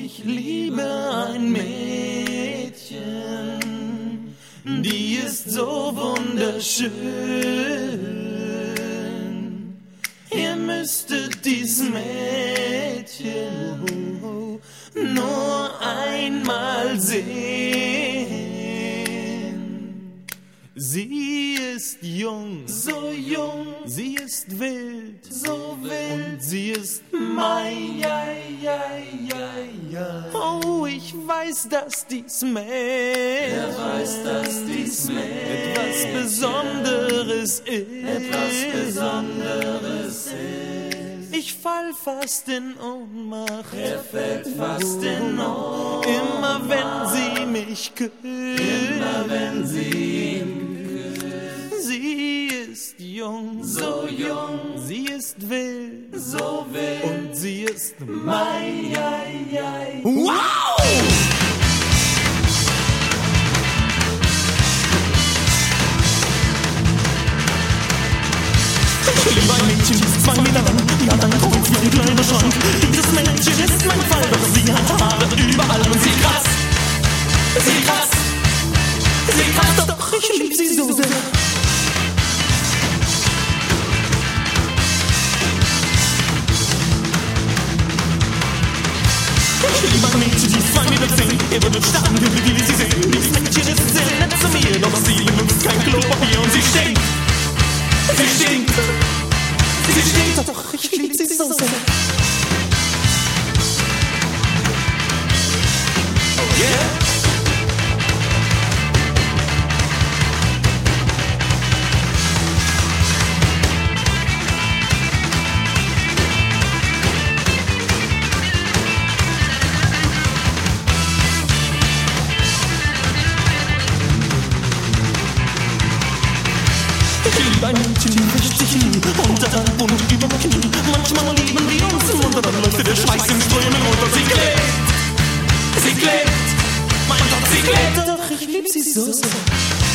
ich liebe ein Mädchen, die ist so wunderschön. Ihr müsstet dies Mädchen nur einmal sehen. Sie ist jung, so jung, sie ist wild, so wild, und sie ist mein, Oh, ich weiß, dass dies Mädchen etwas Besonderes ist. Ich fall fast in Ohnmacht. Er fällt fast in Ohnmacht. Immer wenn sie mich küsst. Sie ist jung, so jung. Sie ist wild, so wild. Und sie ist mein. Wow! Ich liebe ein Mädchen, die ist 2 Meter lang. Die hat einen Kopf wie ein kleiner Schrank. Dieses Mädchen ist mein Fall, doch sie hat Haare überall und sie krass. Doch ich lieb sie so sehr. Ich liebe ein Mädchen, die ist 2 Meter 10. Ihr würdet starten, wie will sie sehen. Dieses Mädchen ist sehr nett zu mir, doch sie benutzt kein Klopapier und sie stinkt. Doch ich lieb sie so sehr. Oh yeah. Ich liebe ein Mädchen, die wäscht sich nie, unterhalb und über mein Knie. Manchmal lieben wir uns und dann läuft der Schweiß in Strömen runter. Sie klebt, mein Gott, sie klebt. Doch ich lieb sie so sehr.